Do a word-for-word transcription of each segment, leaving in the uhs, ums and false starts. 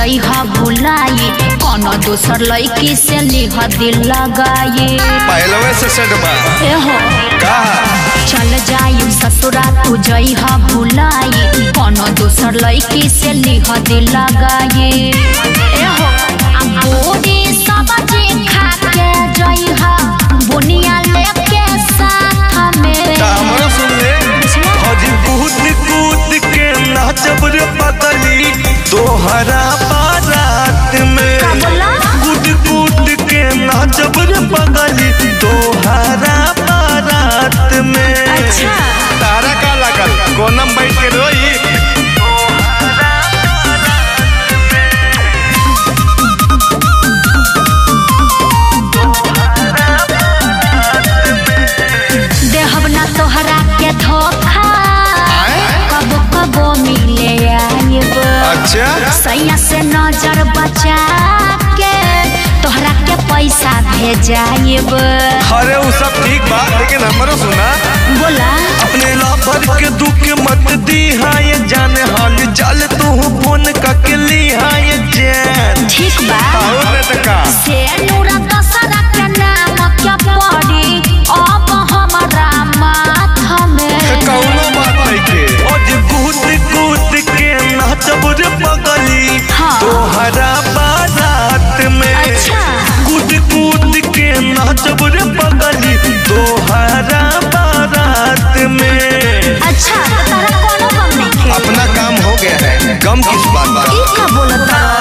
जइहा भुलाई कोनो दूसर लड़की से लिह दिल लगाई पहलवे से सटबा एहो कहा चल जाई ससुरा तू जइहा भुलाई कोनो दूसर लड़की से लिह दिल लगाई एहो बोरी सब्जी खा के जइहा बुनिया लेके साथ में हमरा सुन ले हजी कूद कूद के नाचब रे पगली तोहरा बारात में कूद कूद के नाचब रे पगली तोहरा बारात में अच्छा तारा का लागल कोनम बैठ के रोई देहब ना तोहरा के धोखा कबो कबो मिले आइब अच्छा सैया से नजर बचा के तोहरा के पैसा भेजाइब अरे वो सब ठीक बा लेकिन हमरो सुना बोला अपने लाभर के दुख मत दी हाँ ये जाने हाल चल तू फोन करके ली हाँ ये जान ठीक बा और ने तका से नूरा दशहरा के नाम क्या पड़ी अब हमारा माथा में कौनो बात नहीं के आज कूद कूद के नाचब रे पगली हाँ। तोहरा बारात में अच्छा कूद कूद के नाचब रे पगली तोहरा बारात में अच्छा तो तारा कोनो गम नहीं खे अपना काम हो गया है गम किस बात का ई का बोलत बा?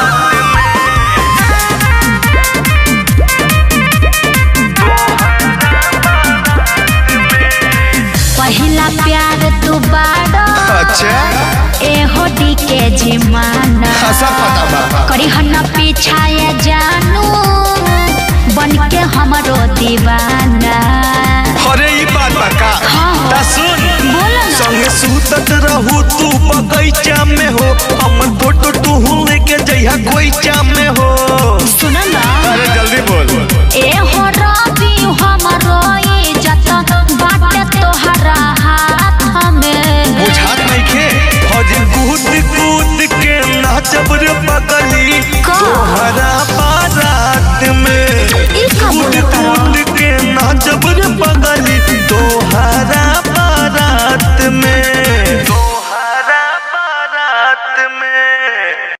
पहिला प्यार तू बाड़ा अच्छा एहो डी के जिमाना सब पता बा करी हन्ना पीछाए जानू बन के हमरो दीवाना अरे ये बात बा का हाँ हो। ता सुन बोला ना संगे सूतत रहू तू बगीचा में हो हमर फोटो तू लेके जइहा कोई चा में हो सुना ना अरे जल्दी बोल